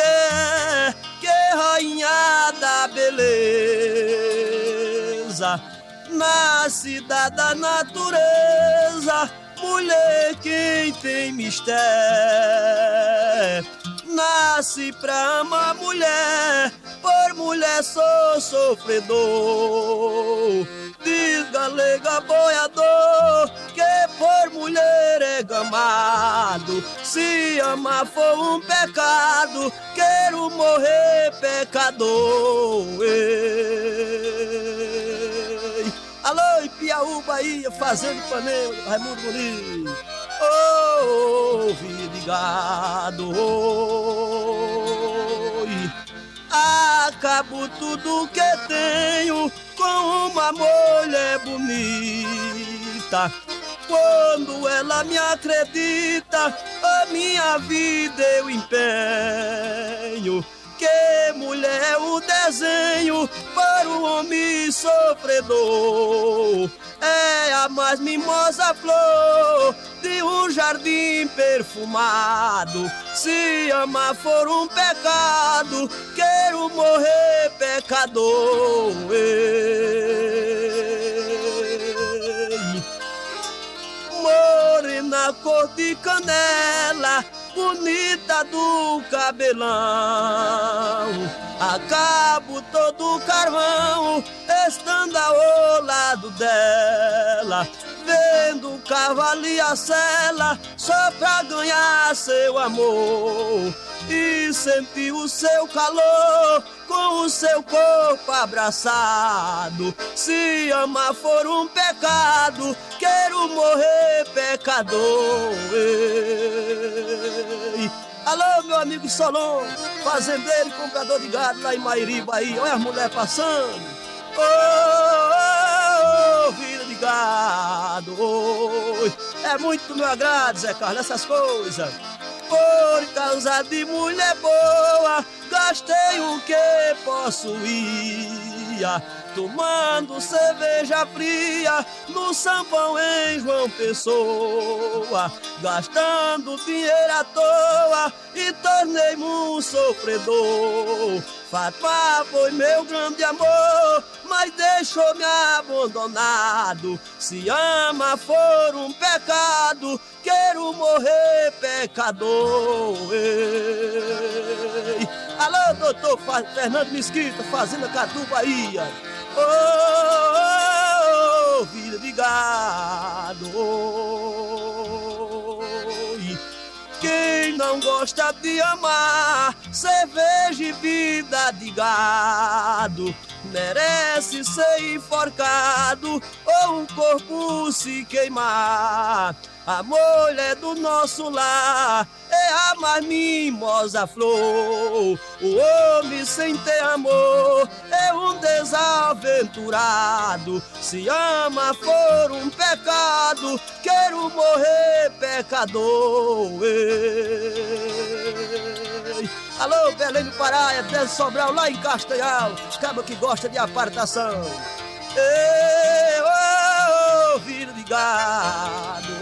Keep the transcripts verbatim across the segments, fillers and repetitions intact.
mulher, que rainha da beleza, nascida da natureza, mulher quem tem mistério. Nasce pra amar mulher, por mulher sou sofredor. Diz galega boiador, que por mulher é gamado. Se amar for um pecado, quero morrer pecador. Ei. Alô, Piauí, Bahia, Fazenda Panema, Raimundo Muniz. Oh, vida de gado, oi. Acabo tudo que tenho com uma mulher bonita. Quando ela me acredita, a minha vida eu empenho. Que mulher é o desenho para o homem sofredor. É a mais mimosa flor de um jardim perfumado. Se amar for um pecado, quero morrer pecador. Ei. Morena cor de canela, bonita do cabelão, acabo todo carvão, estando ao lado dela, vendo o cavalo e a sela, só pra ganhar seu amor. E sentir o seu calor com o seu corpo abraçado. Se amar for um pecado, quero morrer pecador. Ei. Alô, meu amigo Solon, fazendeiro e comprador de gado lá em Mairi, Bahia. Olha as mulheres passando. Oh, oh, oh, vida de gado. Oh. É muito do meu agrado, Zé Carlos, essas coisas. Por causa de mulher boa, gastei o que possuía, tomando cerveja fria no sambão em João Pessoa, gastando dinheiro à toa e tornei-me um sofredor. Fátima foi meu grande amor, mas deixou-me abandonado. Se ama for um pecado, quero morrer pecador. Ei. Alô, doutor Fernando Mesquita, Fazenda Catu, Bahia. Oh, oh, oh, vida de gado. Oh. Quem não gosta de amar cerveja e vida de gado, merece ser enforcado ou um corpo se queimar. A mulher do nosso lar é a mais mimosa flor. O homem sem ter amor é um desaventurado. Se ama for um pecado, quero morrer pecador. Ei. Alô, Belém do Pará, é de Sobral lá em Castanhal, cabo que gosta de apartação. Ei, oh, oh, vida de gado.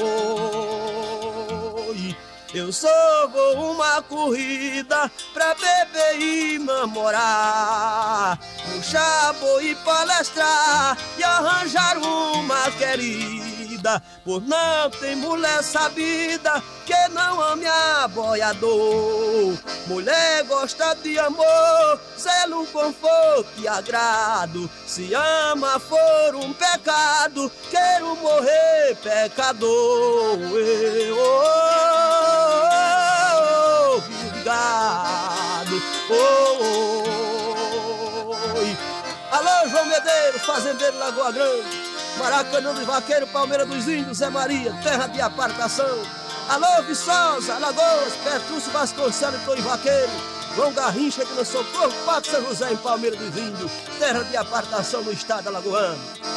Oi. Eu só vou uma corrida pra beber e namorar, puxar boi e palestrar e arranjar uma querida. Por não tem mulher sabida que não ame a boiador. Mulher gosta de amor, zelo, conforto e agrado. Se ama for um pecado, quero morrer pecador. Eu, oh, oh, oh, gado. Oh, oh, oh. Alô, João Medeiros, fazendeiro Lagoa Grande, Maracanã dos Vaqueiros, Palmeira dos Índios, Zé Maria, terra de apartação. Alô, Viçosa, Alagoas, Petrúcio Vasconcelos e Torres Vaqueiro, João Garrincha, que não sou Socorro, Pato São José, em Palmeira dos Índios, terra de apartação no estado alagoano.